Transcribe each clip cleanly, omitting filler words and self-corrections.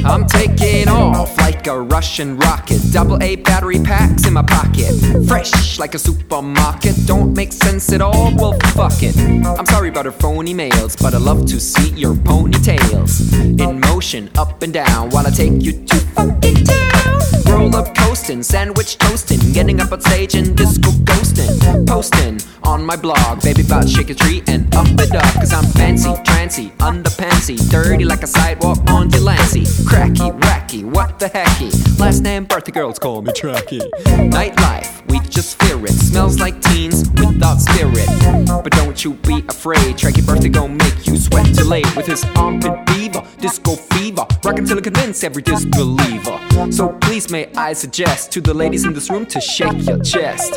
I'm taking off like a Russian rocket. AA battery packs in my pocket. Fresh like a supermarket. Don't make sense at all, well fuck it. I'm sorry about her phony mails, but I love to see your ponytails in motion, up and down, while I take you to funky town. Roll up coastin', sandwich toastin', getting up on stage and disco ghostin'. Postin' on my blog, baby bout shake a tree and up it up. Cause I'm fancy, trancy, underpantsy, dirty like a sidewalk on Delancey. Cracky, wacky, what the hecky? Last name birthday girls call me Tracky. Nightlife, we just fear it. Smells like teens without spirit. But don't you be afraid, Tracky birthday gon' make you sweat till late. With his armpit beaver, disco fever, rockin' till it convince every disbeliever. So please may I suggest to the ladies in this room to shake your chest.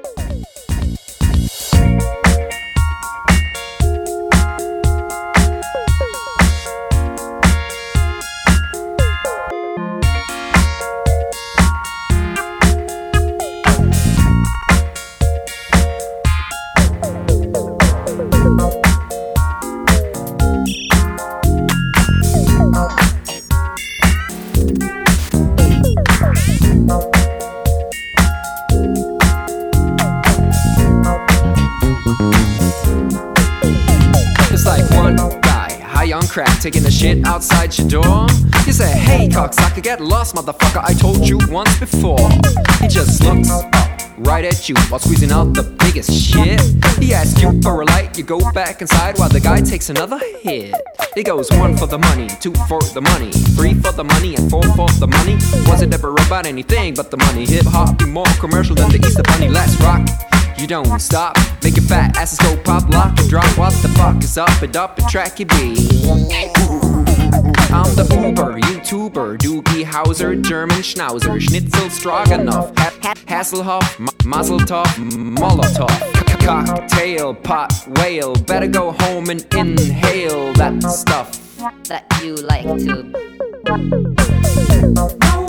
It's like one guy, high on crack, taking a shit outside your door. You say, hey cocksucker, get lost motherfucker, I told you once before. He just looks up right at you while squeezing out the biggest shit. He asks you for a light, you go back inside while the guy takes another hit. It goes 1 for the money, 2 for the money, 3 for the money, and 4 for the money. Was it ever about anything but the money? Hip hop be more commercial than the Easter Bunny. Let's rock. You don't stop, make your fat asses go pop, lock and drop. What the fuck is up and Tracky B? I'm the Uber, YouTuber, Doogie Howser, German Schnauzer, Schnitzel Stroganoff, Hasselhoff, Mazel Tov, Molotov, cocktail, pot, whale. Better go home and inhale that stuff that you like to.